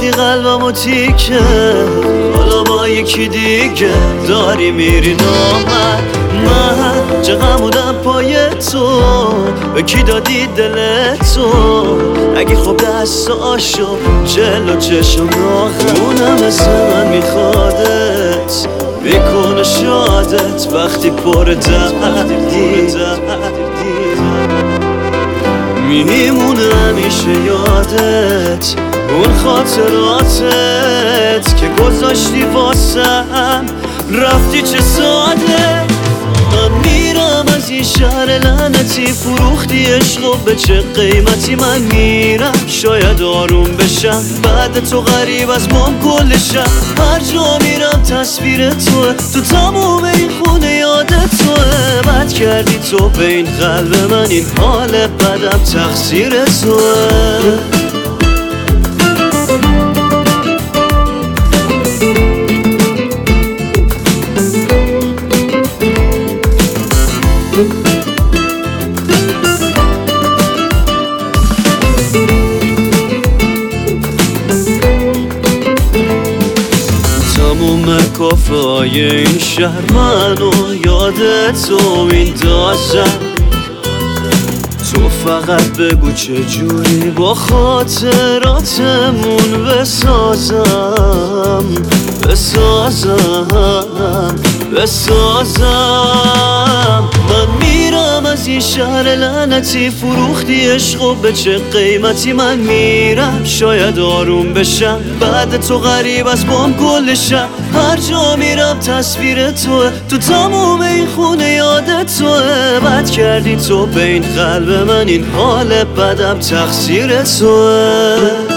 کردی قلبمو تیکه، حالا با یکی دیگه داری میری نامد. من چه غم بودم پای تو، به کی دادی دل تو؟ اگه خوب دستاشو جلو چشم راخونم مثل من میخوادت، میکنه شادت وقتی پر دردی. میمونه همیشه یادت اون خاطراتت که گذاشتی واسم، رفتی چه ساده. من میرم از این شهر لعنتی، فروختی عشقو به چه قیمتی. من میرم شاید آروم بشم، بعد تو غریب از مام کل شب. هر جا میرم تصویر توه، تو تموم این خونه یادت توه. بد کردی تو به این قلب من، این حال بدم تقصیر توه. تموم کافه های این شهر منو یادت تو میندازم. تو فقط بگو چجوری با خاطراتمون بسازم. من میرم از این شهر لعنتی، فروختی عشقو به چه قیمتی. من میرم شاید آروم بشم، بعد تو غریب از بام کل شب. هر جا میرم تصویر توه، تو تموم این خونه یادت توه. بد کردی تو به این قلب من، این حال بدم تقصیر توه.